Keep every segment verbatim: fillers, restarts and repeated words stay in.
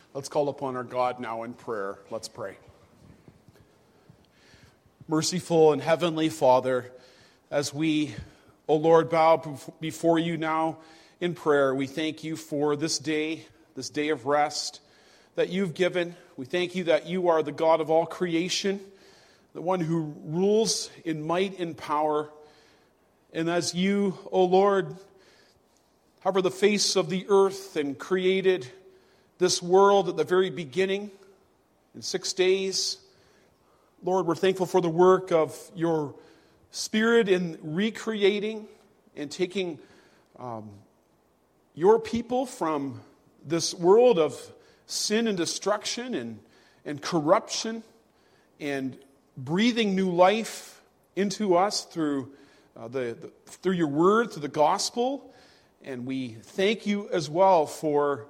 Let's call upon our God now in prayer. Let's pray. Merciful and heavenly Father, as we, O Lord, bow before you now in prayer, we thank you for this day, this day of rest that you've given. We thank you that you are the God of all creation, the one who rules in might and power. And as you, O Lord, hover the face of the earth and created this world at the very beginning in six days, Lord, we're thankful for the work of your Spirit in recreating and taking um, your people from this world of sin and destruction and, and corruption and breathing new life into us through uh, the, the through your word, through the gospel. And we thank you as well for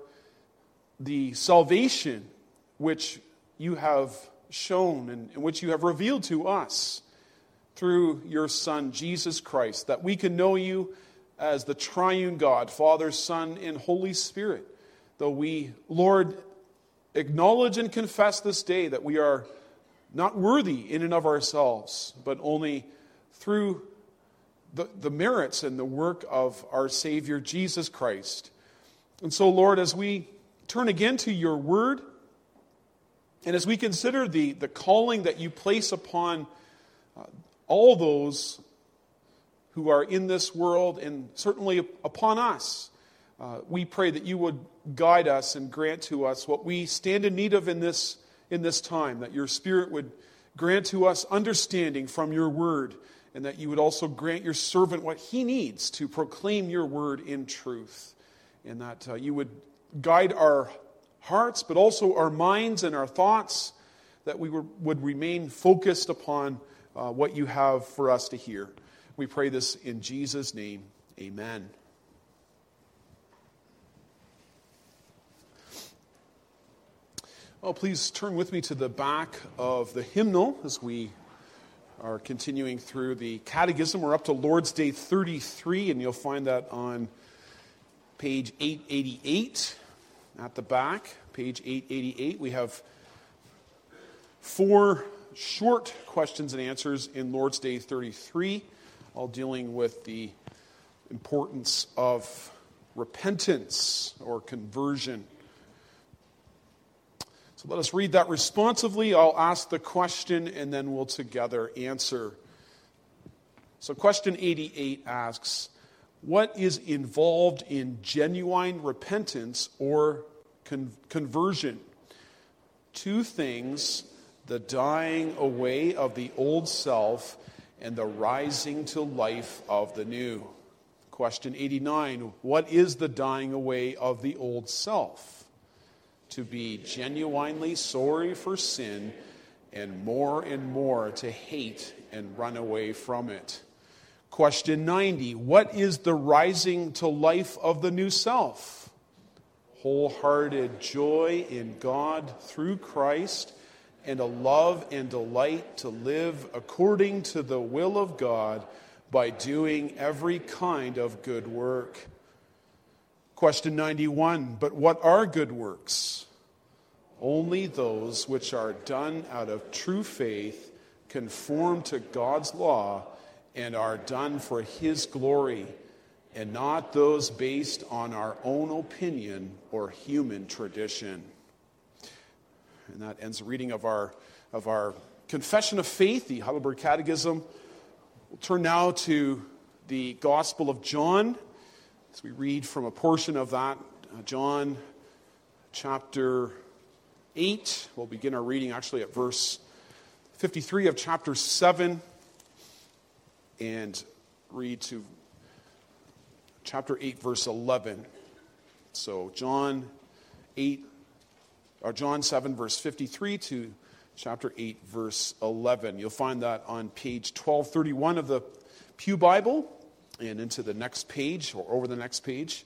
the salvation which you have shown and, and which you have revealed to us through your Son, Jesus Christ, that we can know you as the triune God, Father, Son, and Holy Spirit. Though we, Lord, acknowledge and confess this day that we are not worthy in and of ourselves, but only through the, the merits and the work of our Savior, Jesus Christ. And so, Lord, as we turn again to your word, and as we consider the, the calling that you place upon uh, all those who are in this world, and certainly upon us, uh, we pray that you would guide us and grant to us what we stand in need of in this, in this time, that your Spirit would grant to us understanding from your word, and that you would also grant your servant what he needs to proclaim your word in truth, and that uh, you would guide our hearts, but also our minds and our thoughts, that we would remain focused upon uh, what you have for us to hear. We pray this in Jesus' name. Amen. Well, please turn with me to the back of the hymnal as we are continuing through the Catechism. We're up to Lord's Day thirty-three, and you'll find that on page eight eighty-eight. At the back, page eight eighty-eight, we have four short questions and answers in Lord's Day thirty-three, all dealing with the importance of repentance or conversion. So let us read that responsively. I'll ask the question and then we'll together answer. So question eighty-eight asks, what is involved in genuine repentance or con- conversion? Two things: the dying away of the old self and the rising to life of the new. Question eighty-nine, what is the dying away of the old self? To be genuinely sorry for sin and more and more to hate and run away from it. Question ninety, what is the rising to life of the new self? Wholehearted joy in God through Christ and a love and delight to live according to the will of God by doing every kind of good work. Question ninety-one, but what are good works? Only those which are done out of true faith, conform to God's law, and are done for his glory, and not those based on our own opinion or human tradition. And that ends the reading of our of our Confession of Faith, the Heidelberg Catechism. We'll turn now to the Gospel of John, as we read from a portion of that, uh, John chapter eight. We'll begin our reading actually at verse fifty-three of chapter seven, and read to chapter eight, verse eleven. So John eight, or John seven, verse fifty-three to chapter eight, verse eleven. You'll find that on page twelve thirty-one of the Pew Bible, and into the next page, or over the next page.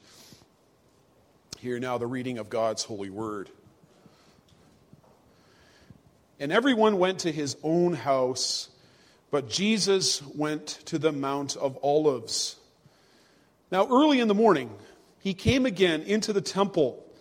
Hear now the reading of God's holy word. And everyone went to his own house, but Jesus went to the Mount of Olives. Now early in the morning, he came again into the temple,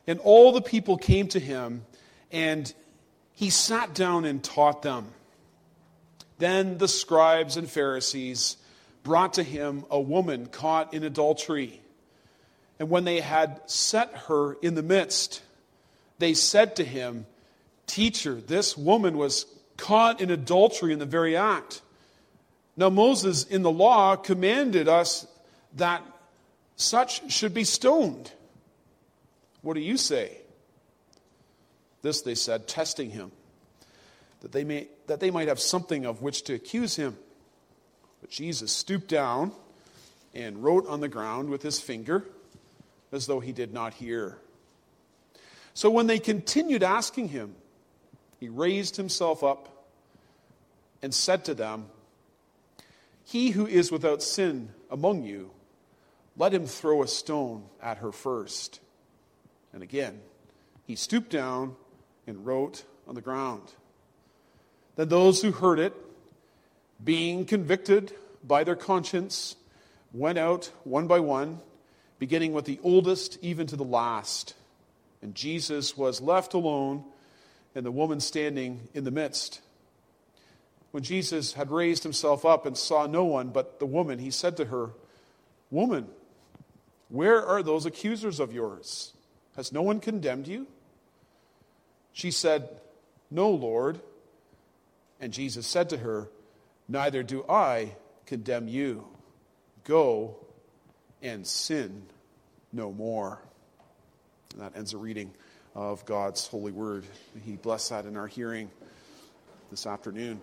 And all the people came to him, and he sat down and taught them. Then the scribes and Pharisees brought to him a woman caught in adultery. And when they had set her in the midst, they said to him, "Teacher, this woman was caught in adultery in the very act. Now Moses in the law commanded us that such should be stoned. What do you say?" This they said, testing him, that they may that they might have something of which to accuse him. But Jesus stooped down and wrote on the ground with his finger, as though he did not hear. So when they continued asking him, he raised himself up and said to them, "He who is without sin among you, let him throw a stone at her first." And again, he stooped down and wrote on the ground. Then those who heard it, being convicted by their conscience, went out one by one, beginning with the oldest even to the last. And Jesus was left alone, and the woman standing in the midst. When Jesus had raised himself up and saw no one but the woman, he said to her, "Woman, where are those accusers of yours? Has no one condemned you?" She said, "No, Lord." And Jesus said to her, "Neither do I condemn you. Go and sin no more." And that ends the reading of God's holy word. May He bless that in our hearing this afternoon.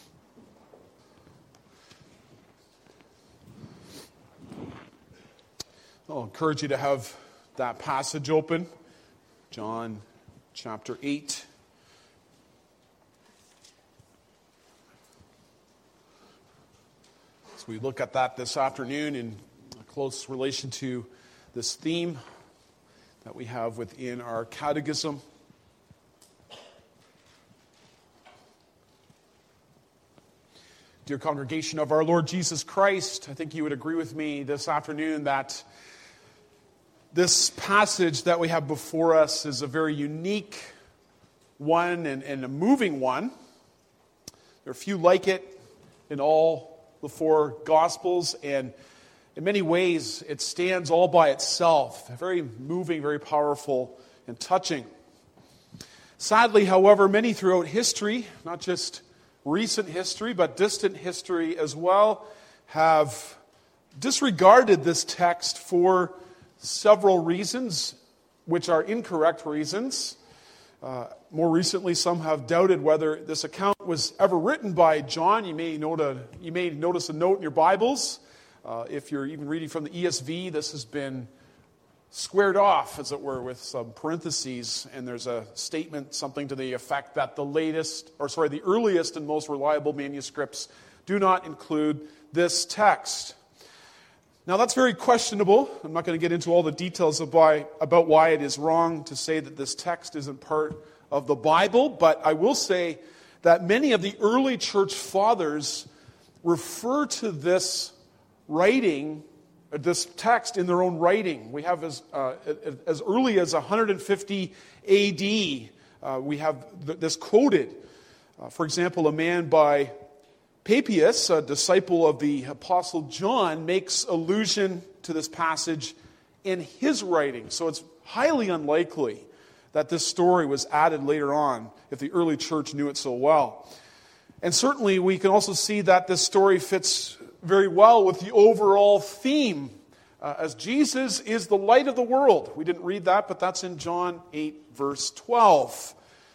I'll encourage you to have that passage open, John chapter eight. As we look at that this afternoon in a close relation to this theme that we have within our catechism. Dear congregation of our Lord Jesus Christ, I think you would agree with me this afternoon that this passage that we have before us is a very unique one and, and a moving one. There are few like it in all the four Gospels, and in many ways it stands all by itself. Very moving, very powerful, and touching. Sadly, however, many throughout history, not just recent history, but distant history as well, have disregarded this text for several reasons, which are incorrect reasons. Uh, more recently, some have doubted whether this account was ever written by John. You may, note a, you may notice a note in your Bibles. Uh, if you're even reading from the E S V, this has been squared off, as it were, with some parentheses, and there's a statement, something to the effect that the latest, or sorry, the earliest and most reliable manuscripts do not include this text. Now, that's very questionable. I'm not going to get into all the details of why, about why it is wrong to say that this text isn't part of the Bible, but I will say that many of the early church fathers refer to this writing, this text in their own writing. We have as, uh, as early as one fifty A D, uh, we have th- this quoted. Uh, for example, a man by Papias, a disciple of the Apostle John, makes allusion to this passage in his writing. So it's highly unlikely that this story was added later on if the early church knew it so well. And certainly we can also see that this story fits very well with the overall theme, uh, as Jesus is the light of the world. We didn't read that, but that's in John eight, verse twelve.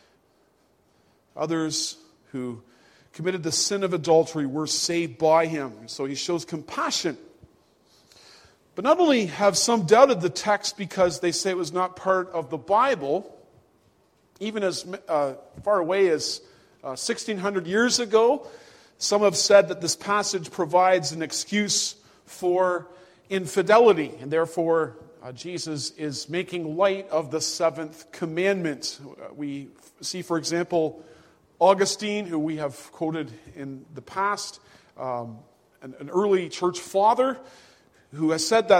Others who committed the sin of adultery were saved by him. So he shows compassion. But not only have some doubted the text because they say it was not part of the Bible, even as uh, far away as uh, sixteen hundred years ago, some have said that this passage provides an excuse for infidelity, and therefore uh, Jesus is making light of the seventh commandment. We see, for example, Augustine, who we have quoted in the past, um, an, an early church father, who has said that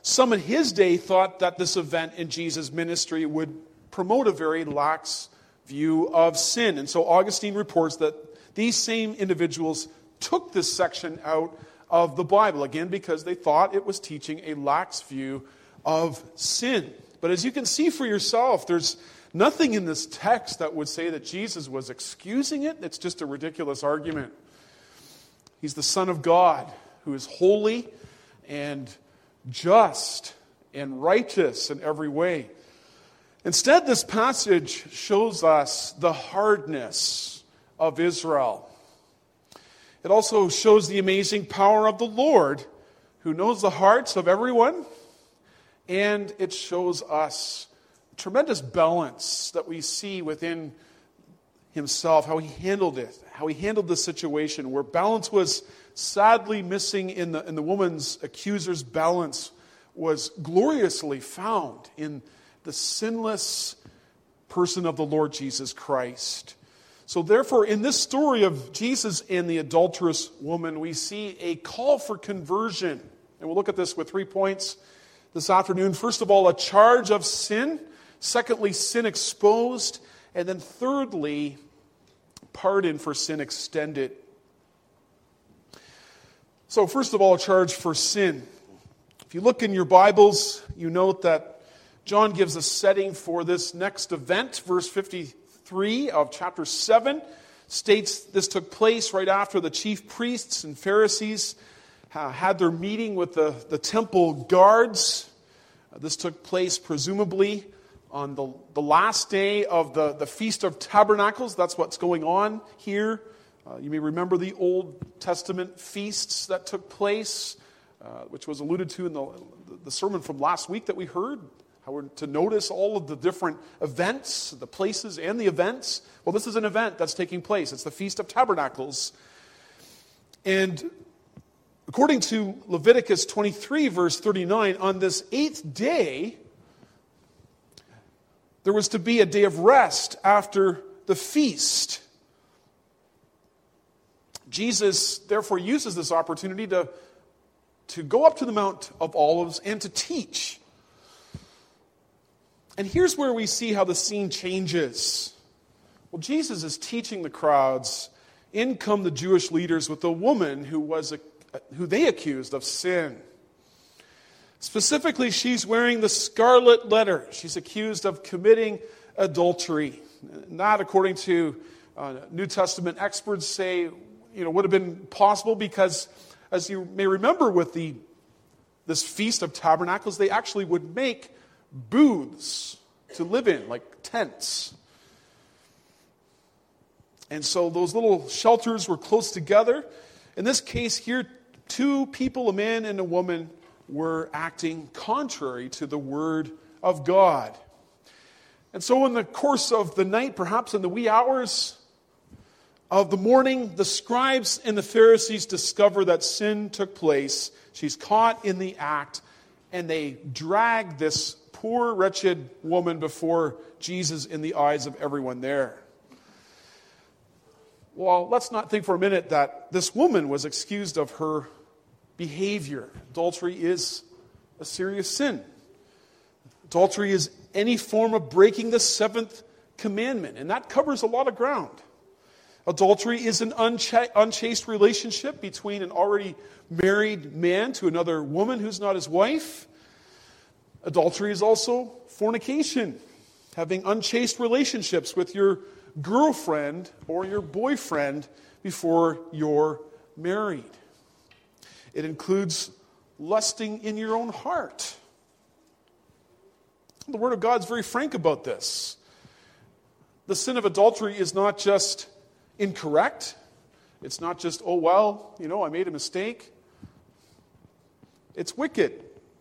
some in his day thought that this event in Jesus' ministry would promote a very lax view of sin. And so Augustine reports that these same individuals took this section out of the Bible, again, because they thought it was teaching a lax view of sin. But as you can see for yourself, there's nothing in this text that would say that Jesus was excusing it. It's just a ridiculous argument. He's the Son of God who is holy and just and righteous in every way. Instead, this passage shows us the hardness of Israel. It also shows the amazing power of the Lord, who knows the hearts of everyone, and it shows us tremendous balance that we see within himself, how he handled it, how he handled the situation, where balance was sadly missing in the, in the woman's accuser's balance was gloriously found in the sinless person of the Lord Jesus Christ. So therefore, in this story of Jesus and the adulterous woman, we see a call for conversion. And we'll look at this with three points this afternoon. First of all, a charge of sin. Secondly, sin exposed. And then thirdly, pardon for sin extended. So first of all, a charge for sin. If you look in your Bibles, you note that John gives a setting for this next event. Verse fifty-three of chapter seven states this took place right after the chief priests and Pharisees uh, had their meeting with the, the temple guards. Uh, this took place presumably on the, the last day of the, the Feast of Tabernacles. That's what's going on here. Uh, you may remember the Old Testament feasts that took place, uh, which was alluded to in the, the sermon from last week that we heard. How we're to notice all of the different events, the places and the events. Well, this is an event that's taking place. It's the Feast of Tabernacles. And according to Leviticus twenty-three, verse thirty-nine, on this eighth day, there was to be a day of rest after the feast. Jesus, therefore, uses this opportunity to, to go up to the Mount of Olives and to teach. And here's where we see how the scene changes. Well, Jesus is teaching the crowds. In come the Jewish leaders with a woman who was a, who they accused of sin. Specifically, she's wearing the scarlet letter. She's accused of committing adultery. Not according to uh, New Testament experts say, you know, would have been possible because, as you may remember with the this Feast of Tabernacles, they actually would make booths to live in, like tents. And so those little shelters were close together. In this case here, two people, a man and a woman, were acting contrary to the word of God. And so in the course of the night, perhaps in the wee hours of the morning, the scribes and the Pharisees discover that sin took place. She's caught in the act, and they drag this poor, wretched woman before Jesus in the eyes of everyone there. Well, let's not think for a minute that this woman was excused of her behavior. Adultery is a serious sin. Adultery is any form of breaking the seventh commandment, and that covers a lot of ground. Adultery is an uncha- unchaste relationship between an already married man to another woman who's not his wife. Adultery is also fornication, having unchaste relationships with your girlfriend or your boyfriend before you're married. It includes lusting in your own heart. The Word of God's very frank about this. The sin of adultery is not just incorrect. It's not just, oh, well, you know, I made a mistake. It's wicked.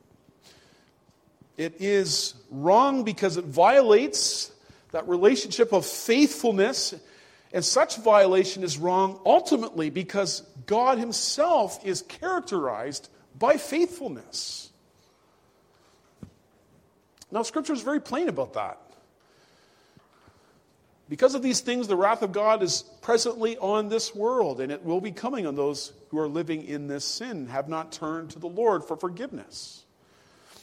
It is wrong because it violates that relationship of faithfulness. And such violation is wrong ultimately because God himself is characterized by faithfulness. Now, Scripture is very plain about that. Because of these things, the wrath of God is presently on this world, and it will be coming on those who are living in this sin, have not turned to the Lord for forgiveness.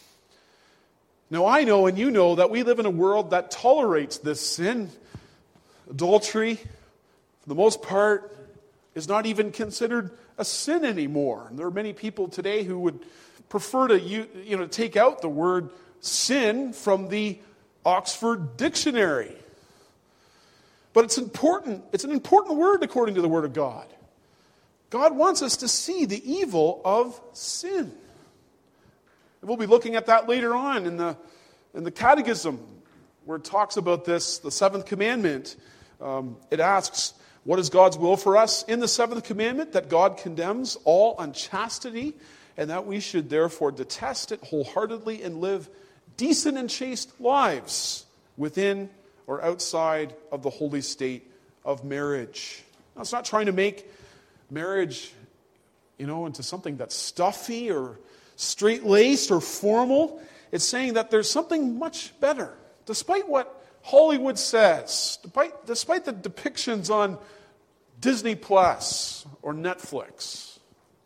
Now I know and you know that we live in a world that tolerates this sin. Adultery, for the most part, is not even considered a sin anymore. And there are many people today who would prefer to you, you know, take out the word sin from the Oxford Dictionary. But it's important. It's an important word according to the Word of God. God wants us to see the evil of sin. And we'll be looking at that later on in the, in the Catechism, where it talks about this, the seventh commandment. Um, it asks, what is God's will for us in the seventh commandment? That God condemns all unchastity, and that we should therefore detest it wholeheartedly and live decent and chaste lives within or outside of the holy state of marriage. Now, it's not trying to make marriage, you know, into something that's stuffy or straight-laced or formal. It's saying that there's something much better. Despite what Hollywood says, despite, despite the depictions on Disney Plus or Netflix,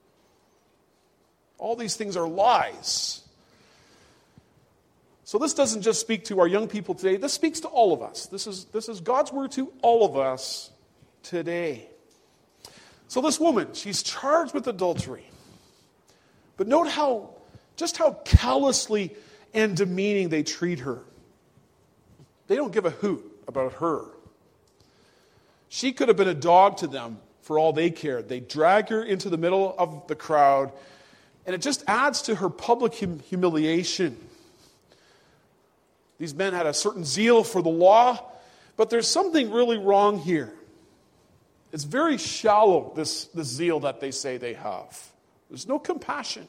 all these things are lies. So this doesn't just speak to our young people today. This speaks to all of us. This is, this is God's word to all of us today. So this woman, she's charged with adultery. But note how, just how callously and demeaning they treat her. They don't give a hoot about her. She could have been a dog to them for all they cared. They drag her into the middle of the crowd, and it just adds to her public hum- humiliation. These men had a certain zeal for the law, but there's something really wrong here. It's very shallow, this, this zeal that they say they have. There's no compassion.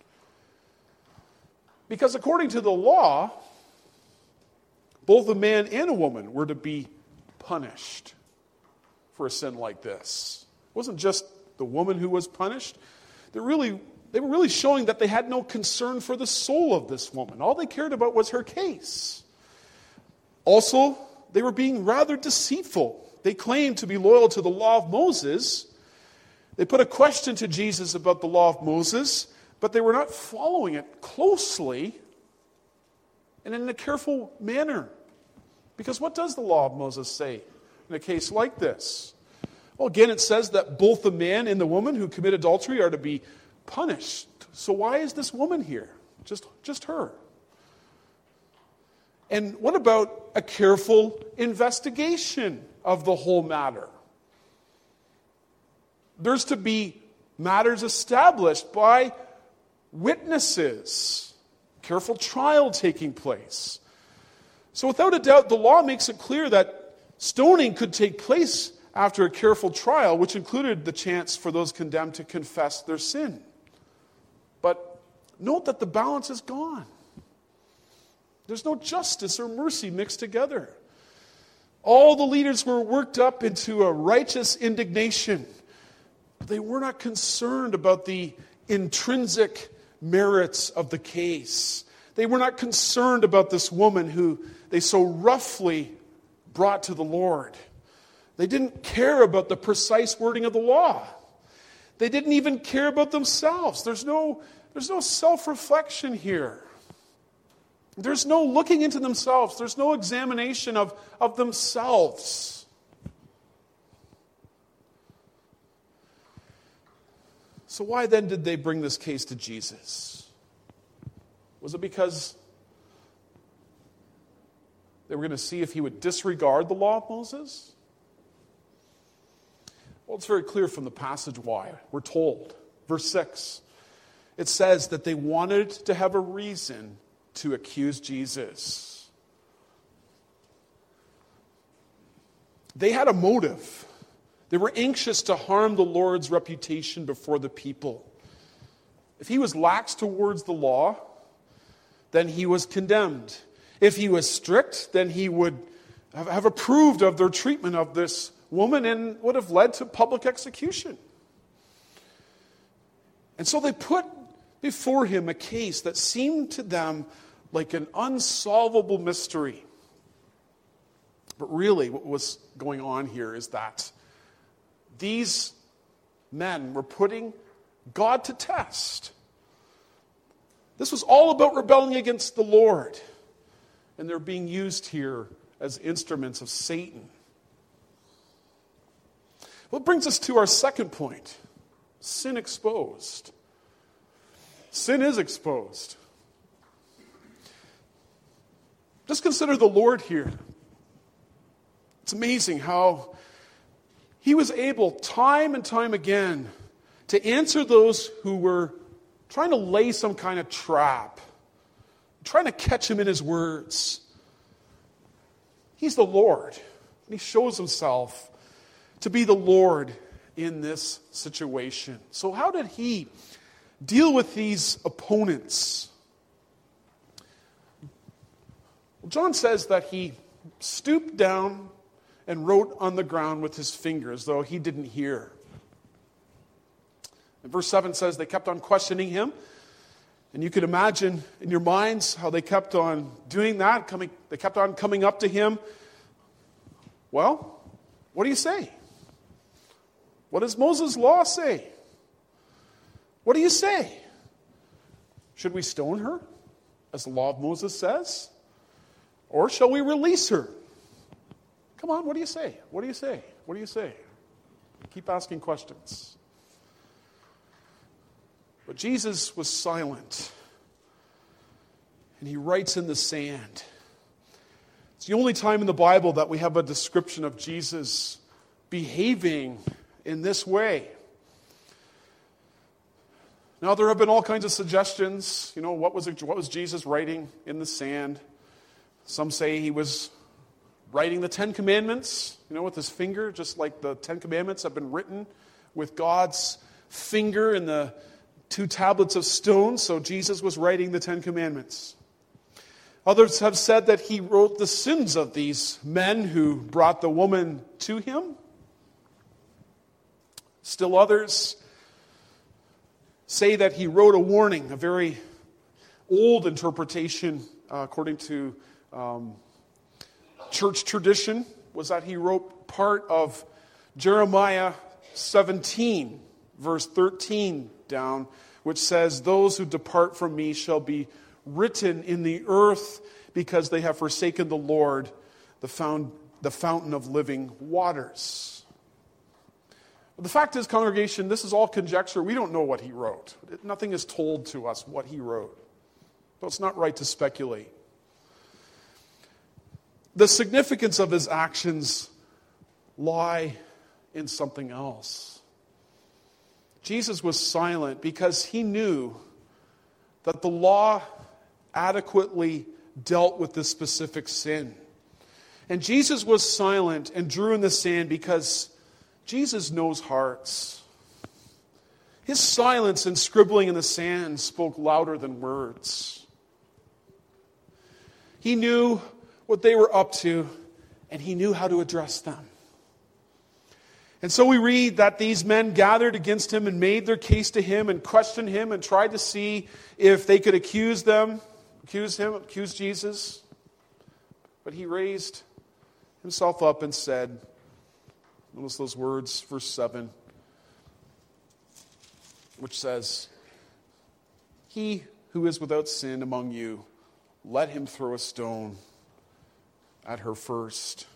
Because according to the law, both a man and a woman were to be punished for a sin like this. It wasn't just the woman who was punished. They really, they were really showing that they had no concern for the soul of this woman. All they cared about was her case. Also, they were being rather deceitful. They claimed to be loyal to the law of Moses. They put a question to Jesus about the law of Moses, but they were not following it closely and in a careful manner. Because what does the law of Moses say in a case like this? Well, again, it says that both the man and the woman who commit adultery are to be punished. So why is this woman here? Just, just her. And what about a careful investigation of the whole matter? There's to be matters established by witnesses, careful trial taking place. So without a doubt, the law makes it clear that stoning could take place after a careful trial, which included the chance for those condemned to confess their sin. But note that the balance is gone. There's no justice or mercy mixed together. All the leaders were worked up into a righteous indignation. But they were not concerned about the intrinsic merits of the case. They were not concerned about this woman who they so roughly brought to the Lord. They didn't care about the precise wording of the law. They didn't even care about themselves. There's no, there's no self-reflection here. There's no looking into themselves. There's no examination of, of themselves. So why then did they bring this case to Jesus? Was it because they were going to see if he would disregard the law of Moses? Well, it's very clear from the passage why. We're told, verse six, it says that they wanted to have a reason to accuse Jesus. They had a motive. They were anxious to harm the Lord's reputation before the people. If he was lax towards the law, then he was condemned. If he was strict, then he would have approved of their treatment of this woman and would have led to public execution. And so they put before him a case that seemed to them like an unsolvable mystery. But really, what was going on here is that these men were putting God to test. This was all about rebelling against the Lord. and they're being used here as instruments of Satan. Well, it brings us to our second point. Sin exposed. Sin is exposed. Just consider the Lord here. It's amazing how he was able time and time again to answer those who were trying to lay some kind of trap, trying to catch him in his words. He's the Lord, and he shows himself to be the Lord in this situation. So how did he deal with these opponents? Well, John says that he stooped down and wrote on the ground with his fingers, though he didn't hear. And verse seven says they kept on questioning him. And you can imagine in your minds how they kept on doing that. Coming, they kept on coming up to him. Well, what do you say? What does Moses' law say? What do you say? Should we stone her, as the law of Moses says? Or shall we release her? Come on, what do you say? What do you say? What do you say? Keep asking questions. But Jesus was silent. And he writes in the sand. It's the only time in the Bible that we have a description of Jesus behaving in this way. Now, there have been all kinds of suggestions. You know, what was it, what was Jesus writing in the sand? Some say he was writing the Ten Commandments, you know, with his finger, just like the Ten Commandments have been written with God's finger in the two tablets of stone. So Jesus was writing the Ten Commandments. Others have said that he wrote the sins of these men who brought the woman to him. Still others say that he wrote a warning, a very old interpretation, uh, according to um, church tradition, was that he wrote part of Jeremiah seventeen, verse thirteen down, which says, "Those who depart from me shall be written in the earth because they have forsaken the Lord, the, found, the fountain of living waters." But the fact is, congregation, this is all conjecture. We don't know what he wrote. Nothing is told to us what he wrote. So it's not right to speculate. The significance of his actions lie in something else. Jesus was silent because he knew that the law adequately dealt with this specific sin. And Jesus was silent and drew in the sand because Jesus knows hearts. His silence and scribbling in the sand spoke louder than words. He knew what they were up to, and he knew how to address them. And so we read that these men gathered against him and made their case to him and questioned him and tried to see if they could accuse them, accuse him, accuse Jesus. But he raised himself up and said, notice those words, verse seven, which says, "He who is without sin among you, let him throw a stone at her first."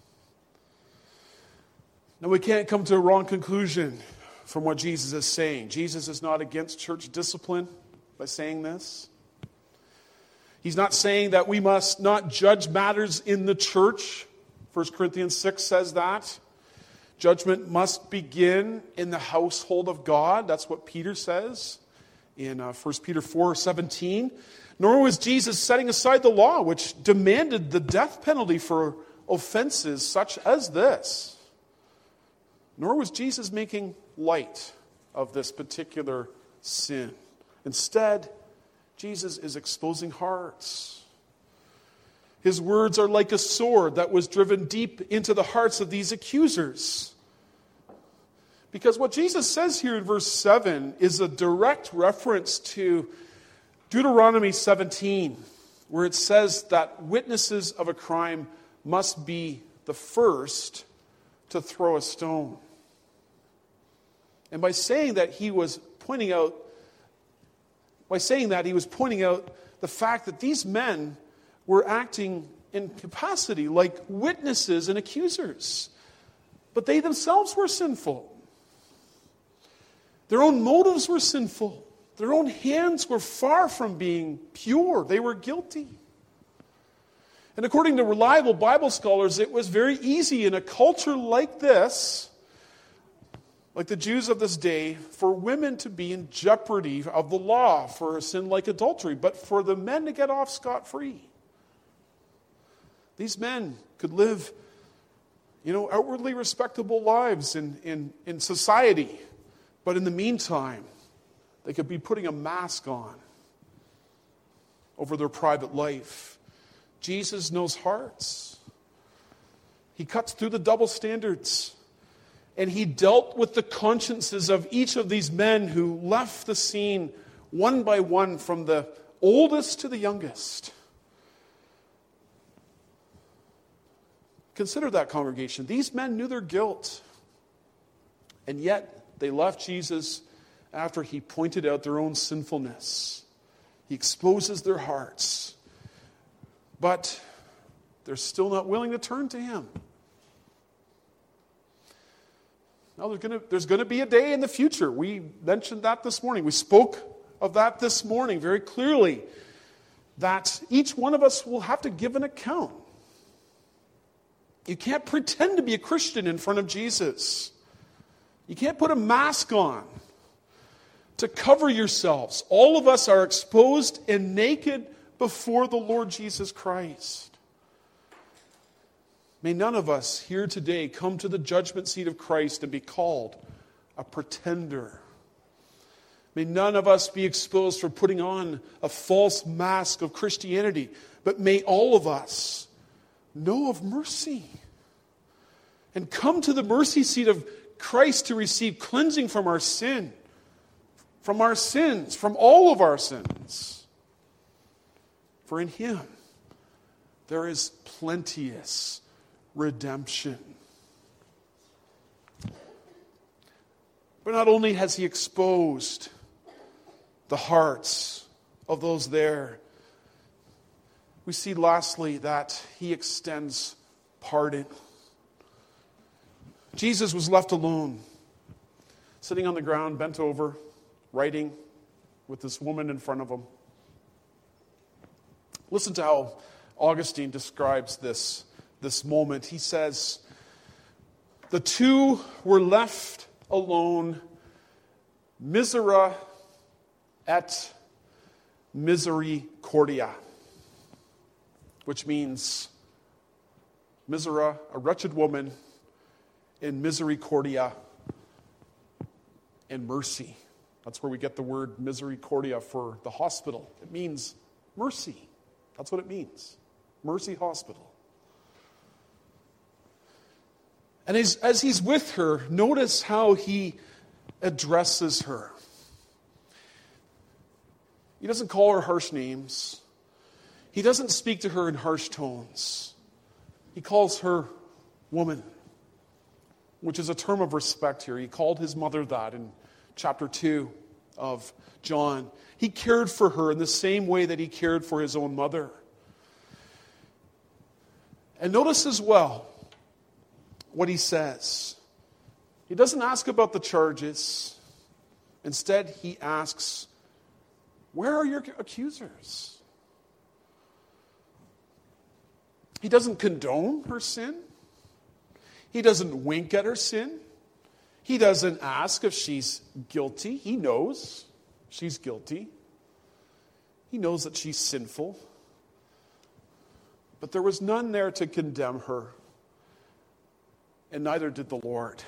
Now, we can't come to a wrong conclusion from what Jesus is saying. Jesus is not against church discipline by saying this. He's not saying that we must not judge matters in the church. First Corinthians six says that. Judgment must begin in the household of God. That's what Peter says in uh, First Peter four seventeen. Nor was Jesus setting aside the law, which demanded the death penalty for offenses such as this. Nor was Jesus making light of this particular sin. Instead, Jesus is exposing hearts. His words are like a sword that was driven deep into the hearts of these accusers. Because what Jesus says here in verse seven is a direct reference to Deuteronomy seventeen, where it says that witnesses of a crime must be the first to throw a stone. And by saying that he was pointing out, by saying that he was pointing out the fact that these men were acting in capacity like witnesses and accusers. But they themselves were sinful. Their own motives were sinful. Their own hands were far from being pure. They were guilty. And according to reliable Bible scholars, it was very easy in a culture like this, like the Jews of this day, for women to be in jeopardy of the law for a sin like adultery, but for the men to get off scot-free. These men could live, you know, outwardly respectable lives in, in, in society, but in the meantime, they could be putting a mask on over their private life. Jesus knows hearts. He cuts through the double standards. And he dealt with the consciences of each of these men who left the scene one by one, from the oldest to the youngest. Consider that, congregation. These men knew their guilt. And yet they left Jesus after he pointed out their own sinfulness. He exposes their hearts. But they're still not willing to turn to him. Now, there's going to, there's going to be a day in the future. We mentioned that this morning. We spoke of that this morning very clearly, that each one of us will have to give an account. You can't pretend to be a Christian in front of Jesus. You can't put a mask on to cover yourselves. All of us are exposed and naked before the Lord Jesus Christ. May none of us here today come to the judgment seat of Christ and be called a pretender. May none of us be exposed for putting on a false mask of Christianity, but may all of us know of mercy and come to the mercy seat of Christ to receive cleansing from our sin, from our sins, from all of our sins. For in him there is plenteous redemption. But not only has he exposed the hearts of those there, we see lastly that he extends pardon. Jesus was left alone, sitting on the ground, bent over, writing with this woman in front of him. Listen to how Augustine describes this, this moment. He says, the two were left alone, misera et misericordia, which means misera, a wretched woman, and misericordia, and mercy. That's where we get the word misericordia for the hospital. It means mercy. That's what it means. Mercy Hospital. And as, as he's with her, notice how he addresses her. He doesn't call her harsh names. He doesn't speak to her in harsh tones. He calls her woman, which is a term of respect here. He called his mother that in chapter two of John. He cared for her in the same way that he cared for his own mother. And notice as well what he says. He doesn't ask about the charges. Instead, he asks, where are your accusers? He doesn't condone her sin. He doesn't wink at her sin. He doesn't ask if she's guilty. He knows she's guilty. He knows that she's sinful. But there was none there to condemn her, and neither did the Lord.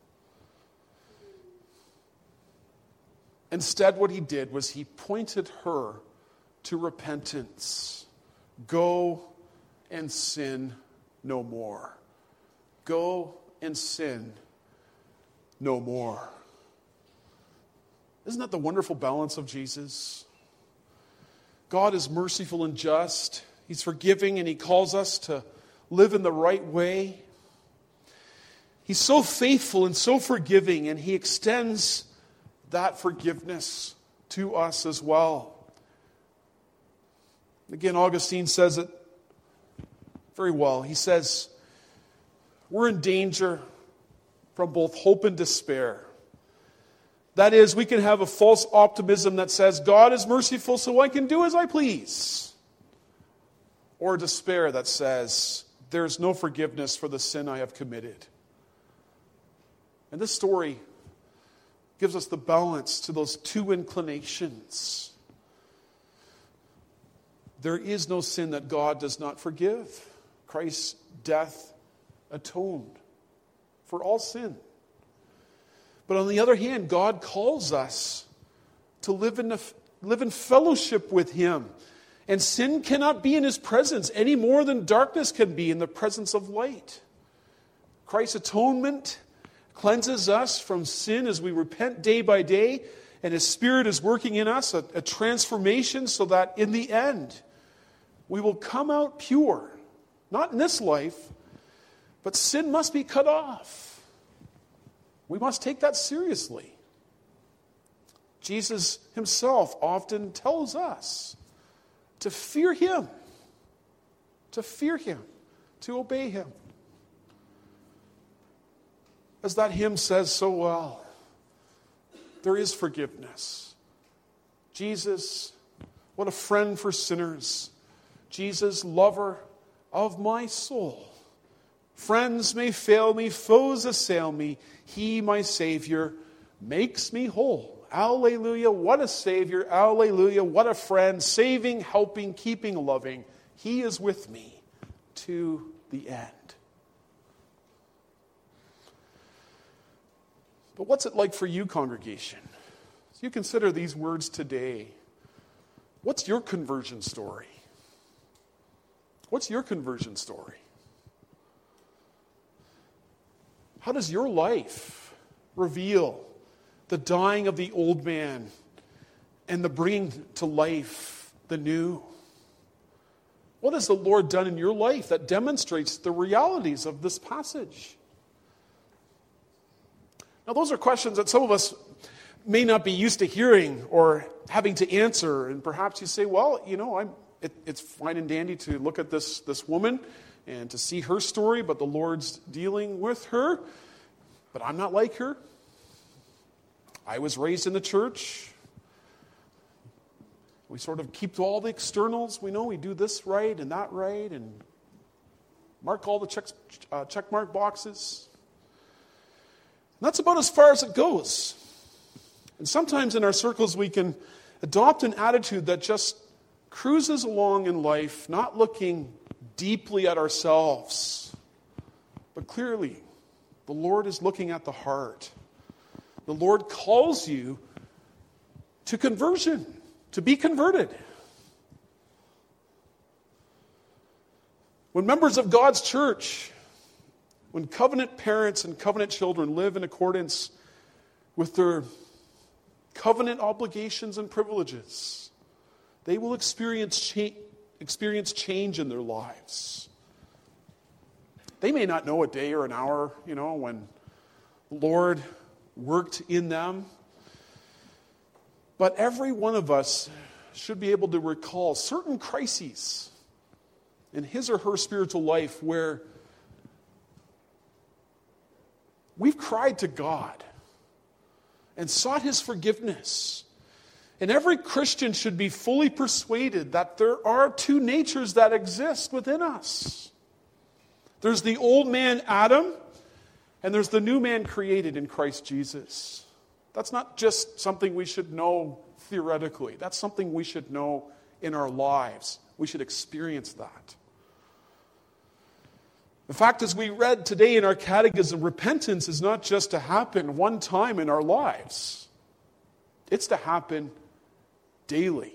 Instead, what he did was he pointed her to repentance. Go and sin no more. Go and sin no more. Isn't that the wonderful balance of Jesus? God is merciful and just. He's forgiving, and he calls us to live in the right way. He's so faithful and so forgiving, and he extends that forgiveness to us as well. Again, Augustine says that very well. He says, we're in danger from both hope and despair. That is, we can have a false optimism that says, God is merciful, so I can do as I please. Or despair that says, there's no forgiveness for the sin I have committed. And this story gives us the balance to those two inclinations. There is no sin that God does not forgive. Christ's death atoned for all sin. But on the other hand, God calls us to live in, a, live in fellowship with Him. And sin cannot be in His presence any more than darkness can be in the presence of light. Christ's atonement cleanses us from sin as we repent day by day, and His Spirit is working in us a, a transformation so that in the end we will come out pure. Not in this life, but sin must be cut off. We must take that seriously. Jesus Himself often tells us to fear Him, to fear Him, to obey Him. As that hymn says so well, there is forgiveness. Jesus, what a friend for sinners. Jesus, lover of my soul. Friends may fail me, foes assail me. He, my Savior, makes me whole. Alleluia, what a Savior. Alleluia, what a friend. Saving, helping, keeping, loving. He is with me to the end. But what's it like for you, congregation? As you consider these words today, what's your conversion story? What's your conversion story? How does your life reveal the dying of the old man and the bringing to life the new? What has the Lord done in your life that demonstrates the realities of this passage? Now, those are questions that some of us may not be used to hearing or having to answer. And perhaps you say, well, you know, I'm, it, it's fine and dandy to look at this, this woman and to see her story, but the Lord's dealing with her. But I'm not like her. I was raised in the church. We sort of keep all the externals. We know we do this right and that right and mark all the checks, uh, check mark boxes. And that's about as far as it goes. And sometimes in our circles we can adopt an attitude that just cruises along in life, not looking deeply at ourselves. But clearly, the Lord is looking at the heart. The Lord calls you to conversion, to be converted. When members of God's church, when covenant parents and covenant children live in accordance with their covenant obligations and privileges, they will experience cha- experience change in their lives. They may not know a day or an hour, you know, when the Lord worked in them. But every one of us should be able to recall certain crises in his or her spiritual life where we've cried to God and sought His forgiveness. And every Christian should be fully persuaded that there are two natures that exist within us. There's the old man Adam, and there's the new man created in Christ Jesus. That's not just something we should know theoretically. That's something we should know in our lives. We should experience that. The fact is, we read today in our catechism, repentance is not just to happen one time in our lives. It's to happen daily.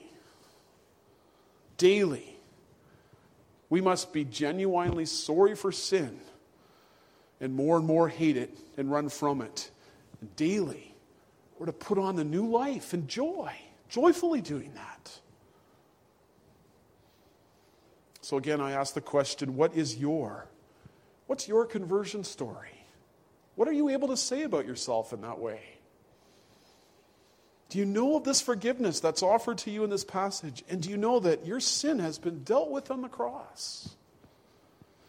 Daily. We must be genuinely sorry for sin and more and more hate it and run from it. And daily, we're to put on the new life and joy, joyfully doing that. So again, I ask the question, what is your, what's your conversion story? What are you able to say about yourself in that way? Do you know of this forgiveness that's offered to you in this passage? And do you know that your sin has been dealt with on the cross?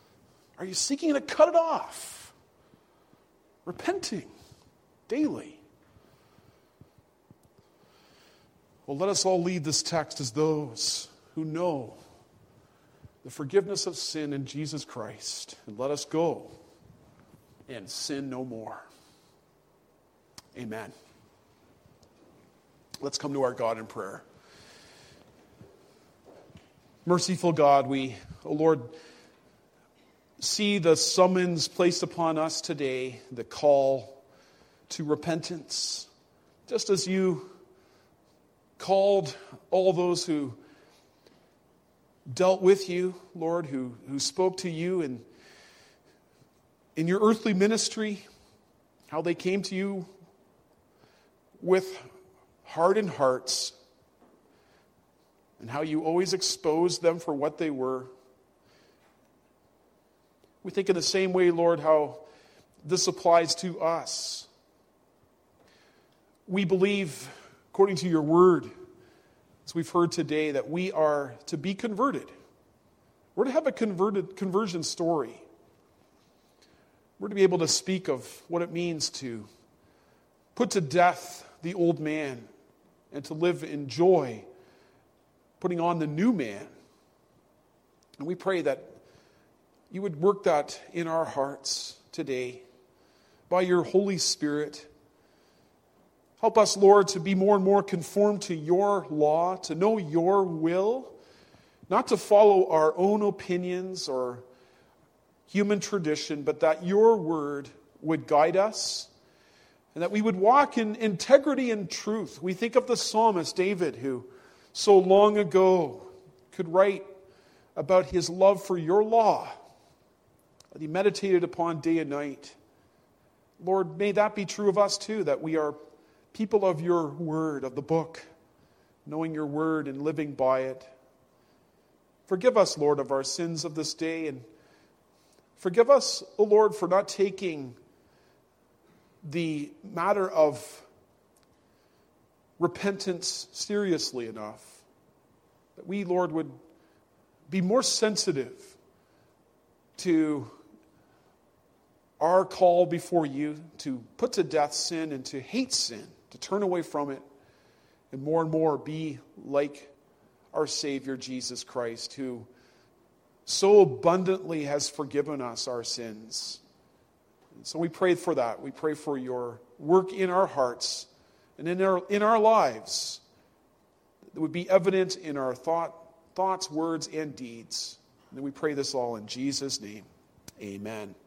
Are you seeking to cut it off? Repenting daily. Well, let us all lead this text as those who know the forgiveness of sin in Jesus Christ. And let us go and sin no more. Amen. Let's come to our God in prayer. Merciful God, we, O Lord, see the summons placed upon us today, the call to repentance. Just as you called all those who dealt with you, Lord, who, who spoke to you in, in your earthly ministry, how they came to you with hardened hearts, and how you always exposed them for what they were. We think in the same way, Lord, how this applies to us. We believe, according to your word, as we've heard today, that we are to be converted. We're to have a converted conversion story. We're to be able to speak of what it means to put to death the old man and to live in joy, putting on the new man. And we pray that you would work that in our hearts today by your Holy Spirit. Help us, Lord, to be more and more conformed to your law, to know your will, not to follow our own opinions or human tradition, but that your word would guide us and that we would walk in integrity and truth. We think of the psalmist David, who so long ago could write about his love for your law that he meditated upon day and night. Lord, may that be true of us too, that we are people of your word, of the book, knowing your word and living by it. Forgive us, Lord, of our sins of this day, and forgive us, O Lord, for not taking the matter of repentance seriously enough. That we, Lord, would be more sensitive to our call before you to put to death sin and to hate sin, to turn away from it, and more and more be like our Savior Jesus Christ, who so abundantly has forgiven us our sins. And so we pray for that. We pray for your work in our hearts and in our in our lives that would be evident in our thought, thoughts, words, and deeds. And we pray this all in Jesus' name. Amen.